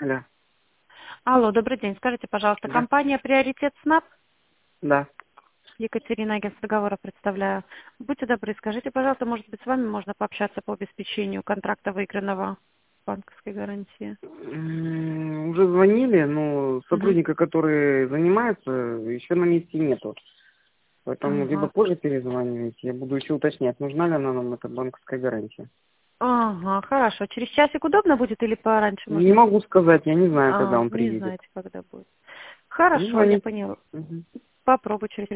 Алло. Алло, добрый день. Скажите, пожалуйста, Да. компания «Приоритет СНАП», Да. Екатерина, агентство договора представляю. Будьте добры, скажите, пожалуйста, может быть, с вами можно пообщаться по обеспечению контракта выигранного банковской гарантии? Уже звонили, но Мгм. сотрудника, который занимается, еще на месте нету. Поэтому либо Ага. позже перезванивайте, я буду еще уточнять, нужна ли она нам эта банковская гарантия. Ага, хорошо. Через часик удобно будет или пораньше Не можно? могу сказать, я не знаю, когда он Не приедет. знаете, когда будет. Хорошо, я Звонит. поняла. Мгм. Попробую через